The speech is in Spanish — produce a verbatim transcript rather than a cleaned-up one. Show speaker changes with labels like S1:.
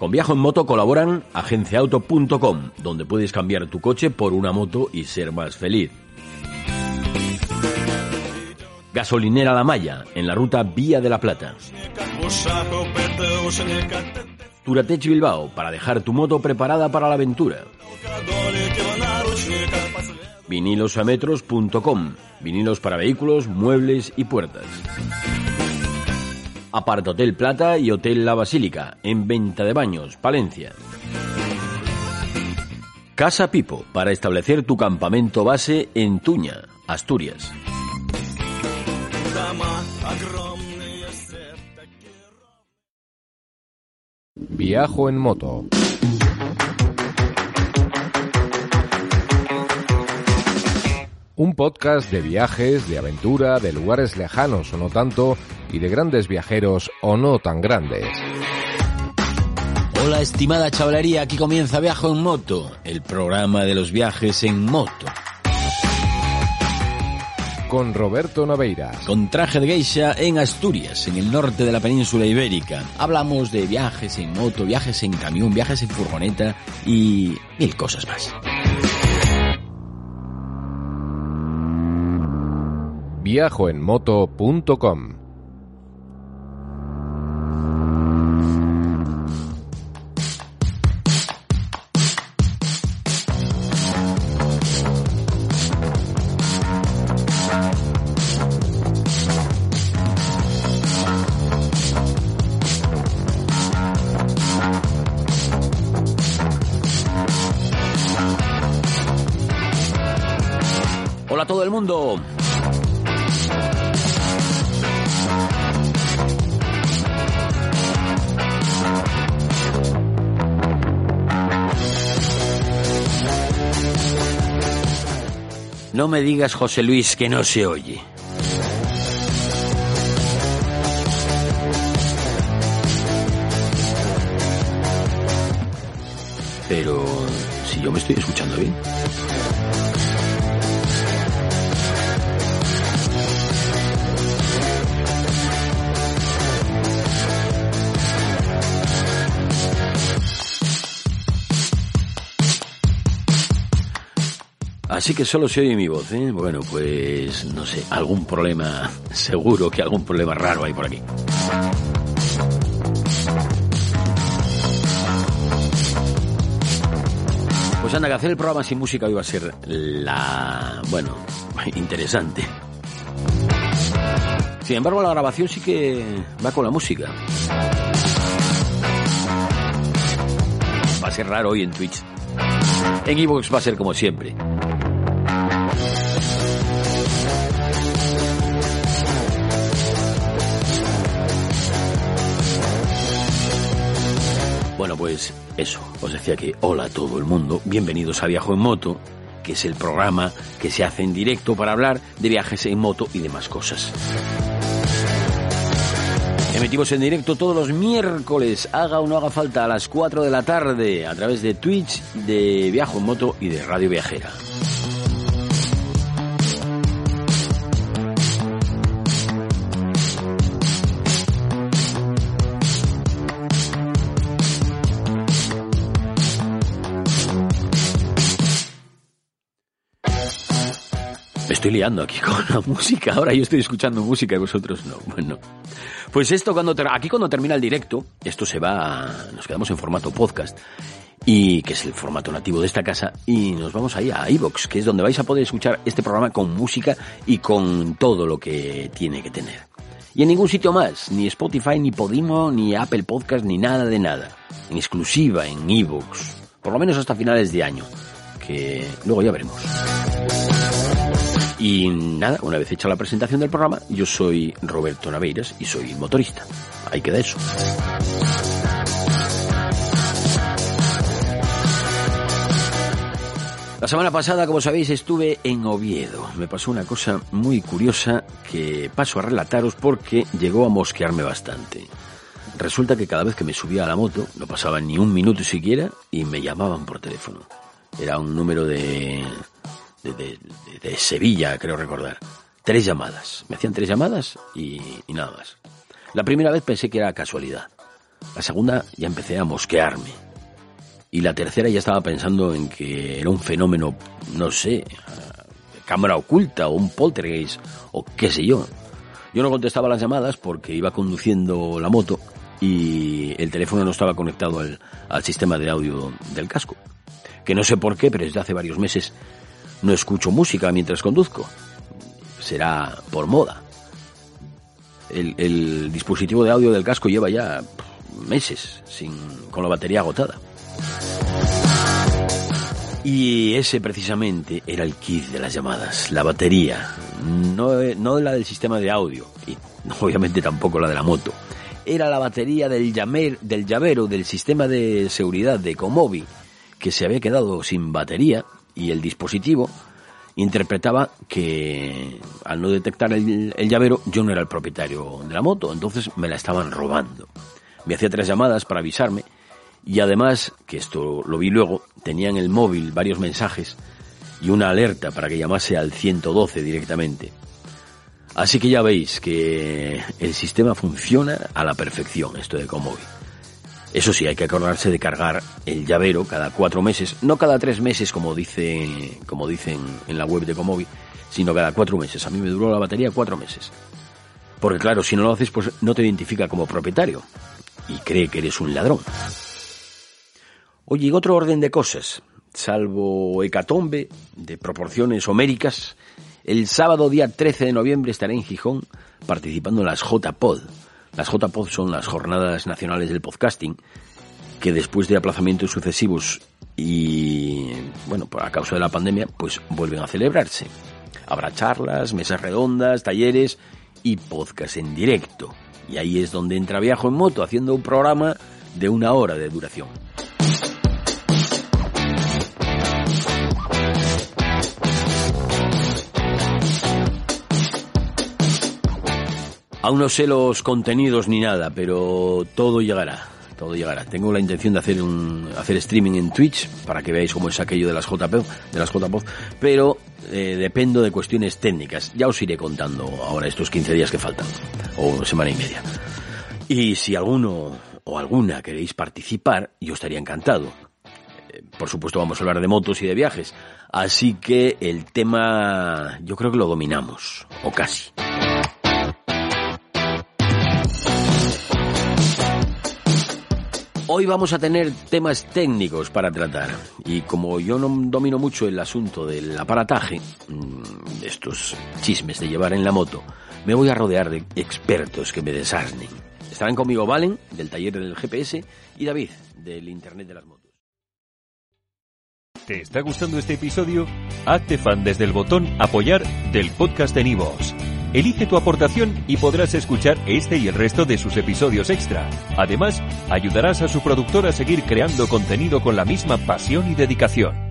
S1: Con Viajo en Moto colaboran agencia auto punto com, donde puedes cambiar tu coche por una moto y ser más feliz. Gasolinera La Maya, en la ruta Vía de la Plata. Turatech Bilbao, para dejar tu moto preparada para la aventura. Vinilosametros punto com, vinilos para vehículos, muebles y puertas. Apartotel Plata y Hotel La Basílica, en Venta de Baños, Palencia. Casa Pipo, para establecer tu campamento base en Tuña, Asturias.
S2: Viajo en moto. Un podcast de viajes, de aventura, de lugares lejanos o no tanto, y de grandes viajeros o no tan grandes.
S1: Hola estimada chavalería, aquí comienza Viajo en Moto, el programa de los viajes en moto.
S2: Con Roberto Naveira.
S1: Con traje de geisha en Asturias, en el norte de la península ibérica. Hablamos de viajes en moto, viajes en camión, viajes en furgoneta y mil cosas más.
S2: Viajo en moto punto com.
S1: Hola a todo el mundo. No me digas, José Luis, que no se oye. Pero si yo me estoy escuchando bien. Así que solo se oye mi voz, ¿eh? Bueno, pues no sé, algún problema, seguro que algún problema raro hay por aquí. Pues anda, que hacer el programa sin música hoy va a ser la... bueno, interesante. Sin embargo, la grabación sí que va con la música. Va a ser raro hoy en Twitch. En iVoox va a ser como siempre. Bueno, pues eso, os decía que hola a todo el mundo, bienvenidos a Viajo en Moto, que es el programa que se hace en directo para hablar de viajes en moto y demás cosas. Emitimos en directo todos los miércoles, haga o no haga falta, a las cuatro de la tarde, a través de Twitch, de Viajo en Moto y de Radio Viajera. Me estoy liando aquí con la música. Ahora yo estoy escuchando música y vosotros no. Bueno, pues esto cuando ter- aquí cuando termina el directo, esto se va, a, nos quedamos en formato podcast, y que es el formato nativo de esta casa, y nos vamos ahí a iVoox, que es donde vais a poder escuchar este programa con música y con todo lo que tiene que tener. Y en ningún sitio más, ni Spotify, ni Podimo, ni Apple Podcast, ni nada de nada. En exclusiva, en iVoox, por lo menos hasta finales de año, que luego ya veremos. Y nada, una vez hecha la presentación del programa, yo soy Roberto Naveiras y soy motorista. Ahí queda eso. La semana pasada, como sabéis, estuve en Oviedo. Me pasó una cosa muy curiosa que paso a relataros porque llegó a mosquearme bastante. Resulta que cada vez que me subía a la moto, no pasaba ni un minuto siquiera y me llamaban por teléfono. Era un número de... De, de, de, de Sevilla, creo recordar. Tres llamadas. Me hacían tres llamadas y, y nada más. La primera vez pensé que era casualidad. La segunda ya empecé a mosquearme. Y la tercera ya estaba pensando en que era un fenómeno, no sé, cámara oculta o un poltergeist o qué sé yo. Yo no contestaba las llamadas porque iba conduciendo la moto y el teléfono no estaba conectado al, al sistema de audio del casco. Que no sé por qué, pero desde hace varios meses no escucho música mientras conduzco. Será por moda. El, el dispositivo de audio del casco lleva ya meses sin, con la batería agotada. Y ese precisamente era el kit de las llamadas, la batería, no, no la del sistema de audio y obviamente tampoco la de la moto. Era la batería del, llamer, del llavero del sistema de seguridad de Ecomobi, que se había quedado sin batería, y el dispositivo interpretaba que al no detectar el, el llavero yo no era el propietario de la moto, entonces me la estaban robando. Me hacía tres llamadas para avisarme. Y además, que esto lo vi luego, tenía en el móvil varios mensajes y una alerta para que llamase al ciento doce directamente. Así que ya veis que el sistema funciona a la perfección, esto de Ecomobi. Eso sí, hay que acordarse de cargar el llavero cada cuatro meses, no cada tres meses como dice, como dicen en la web de Ecomobi, sino cada cuatro meses. A mí me duró la batería cuatro meses. Porque claro, si no lo haces, pues no te identifica como propietario y cree que eres un ladrón. Oye, y otro orden de cosas, salvo hecatombe de proporciones homéricas, el sábado día trece de noviembre estaré en Gijón participando en las J P O D. Las J P O D son las Jornadas Nacionales del Podcasting, que después de aplazamientos sucesivos y, bueno, a causa de la pandemia, pues vuelven a celebrarse. Habrá charlas, mesas redondas, talleres y podcast en directo. Y ahí es donde entra Viajo en Moto, haciendo un programa de una hora de duración. Aún no sé los contenidos ni nada, pero todo llegará, todo llegará. Tengo la intención de hacer un hacer streaming en Twitch para que veáis cómo es aquello de las J P O D, de las J P O D, pero eh, dependo de cuestiones técnicas. Ya os iré contando ahora estos quince días que faltan, o una semana y media. Y si alguno o alguna queréis participar, yo estaría encantado. Eh, por supuesto vamos a hablar de motos y de viajes, así que el tema yo creo que lo dominamos, o casi. Hoy vamos a tener temas técnicos para tratar y como yo no domino mucho el asunto del aparataje, de estos chismes de llevar en la moto, me voy a rodear de expertos que me desasnen. Estarán conmigo Valen, del taller del G P S, y David, del Internet de las motos.
S3: ¿Te está gustando este episodio? Hazte fan desde el botón Apoyar del podcast de Nivos. Elige tu aportación y podrás escuchar este y el resto de sus episodios extra. Además, ayudarás a su productor a seguir creando contenido con la misma pasión y dedicación.